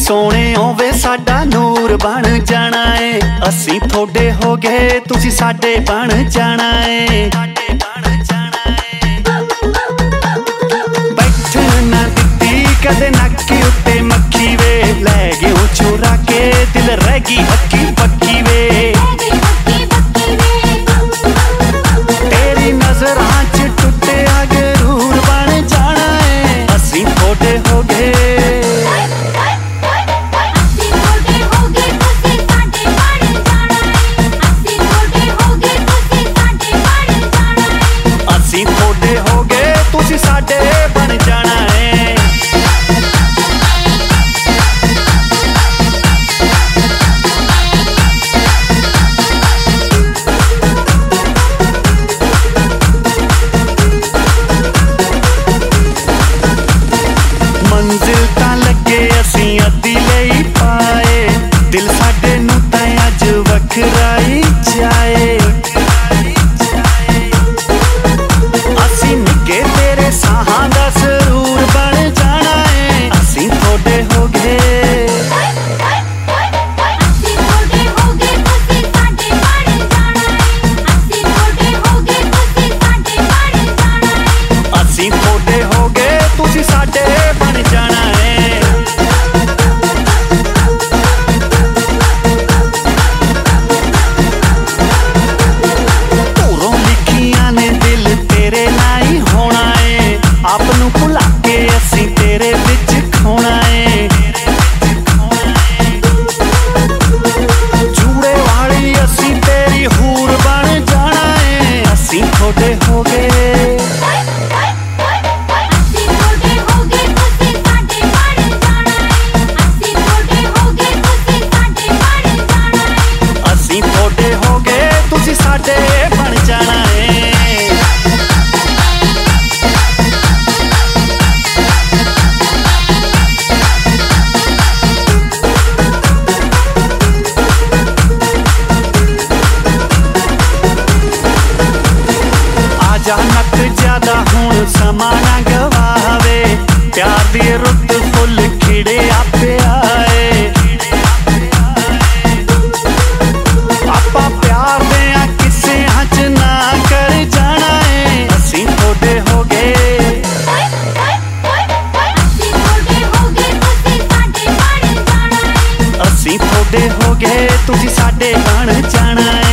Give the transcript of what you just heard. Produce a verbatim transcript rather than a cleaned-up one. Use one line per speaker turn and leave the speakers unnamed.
सोने वे साडा नूर बन जाना है। असी थोड़े हो गए तुसी साडे बन जाना है। बैठन ना दित्ती कदे नक्की उत्ते मक्खी वे, लै गयो चुरा के दिल रह गई हक्की पक्की वे। तेरी नजरां च टुटे गरूर बन जाना है। असी थोड़े हो गए थोड़े हो गए तुसी साडे बन जाना है। मंजिल तां लगे असी अद्धी लई पाए, दिल साडे नूं तां अज वखराई जाए। तेरे साहां दा सरूर बन जाना है। असी थोड़े हो गए असी थोड़े हो गए तुसी साडे बन जाना है। तूरों लिखियां ने दिल तेरे लाई होना है। आपनू भुला के असी तेरे विच खोना है। जूड़े वाली असी तेरी हूर बन जाना है। असी थोड़े हो गए असी थोड़े हो गए तुसी साडे बन जाना है। जानक ज्यादा हुण समा ना गवावे, प्यार दी रुत फुल खिड़े आपे आए। आपा प्यार देया किसे हज ना कर जाना है। असी थोड़े हो गए असी थोड़े हो गए तुसी साडे बन जाना है।